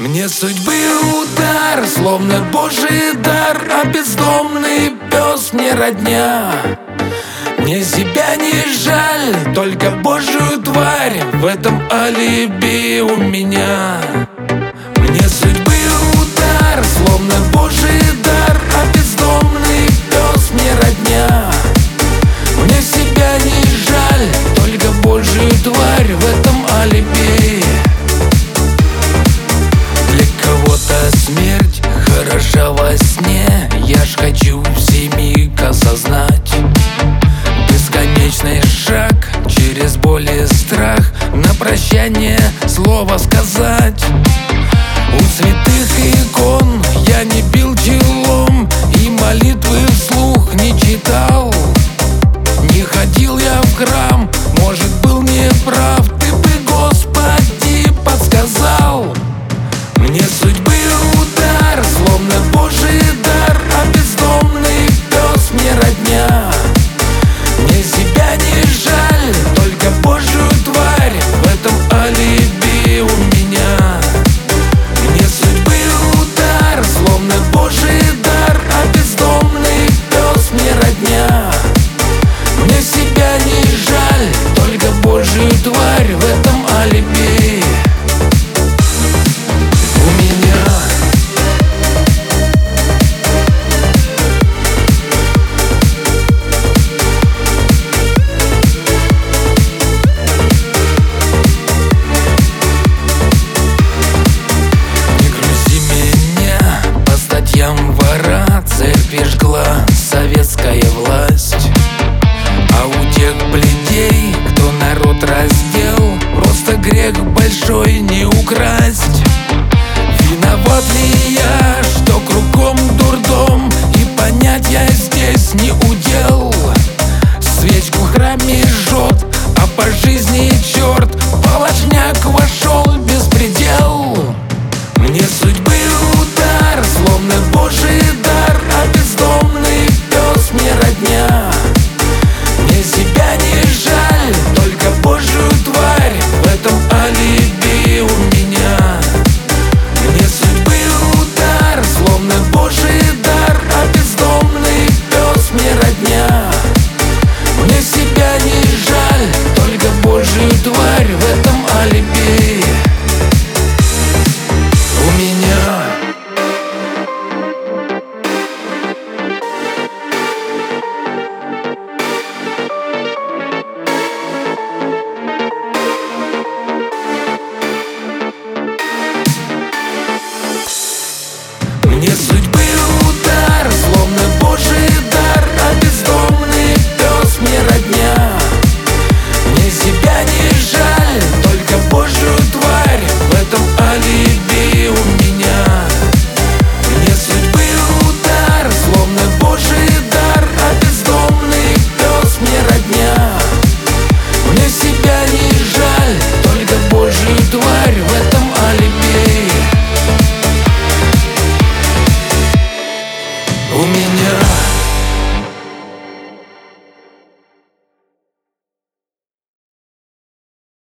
Мне судьбы удар, словно божий дар, а бездомный пес мне родня. Мне себя не жаль, только божью тварь в этом алиби у меня. Мне судьбы удар, словно божий дар, а бездомный пес мне родня. Мне себя не жаль, только божью тварь в этом алиби. Для кого-то смерть хороша во сне, я ж хочу всемиг осознать. Бесконечный шаг через боль и страх, на прощание слово сказать. У святых икон я не бил челом и молитвы вслух не читал. Не ходил я в храм, может, был неправ, ты бы, Господи, подсказал. Мне судьбы удар, словно божий дар, а бездомный пес мне родня. Мне себя не жаль, только божью тварь в этом алиби у меня. Мне судьбы удар, словно божий дар, а бездомный пес мне родня. Мне себя не жаль, только божью тварь в этом алиби у меня. Не грузи меня по статьям вора, церкви жгла советская власть. А у тех бледей, кто народ раздел, просто грех большой не украсть.